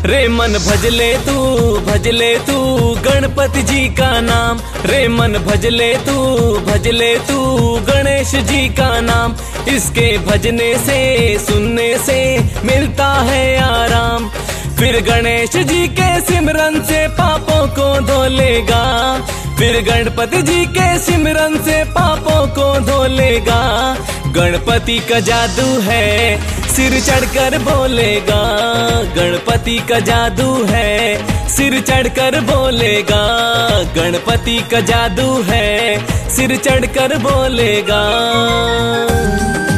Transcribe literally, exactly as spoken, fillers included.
रे मन भजले तू भजले तू गणपति जी का नाम, रे मन भजले तू भजले तू गणेश जी का नाम। इसके भजने से सुनने से मिलता है आराम, फिर गणेश जी के सिमरन से पापों को धो लेगा, फिर गणपति जी के सिमरन से पापों को धो लेगा। गणपति का जादू है सिर चढ़कर बोलेगा, गणपति का जादू है सिर चढ़कर बोलेगा, गणपति का जादू है सिर चढ़कर बोलेगा।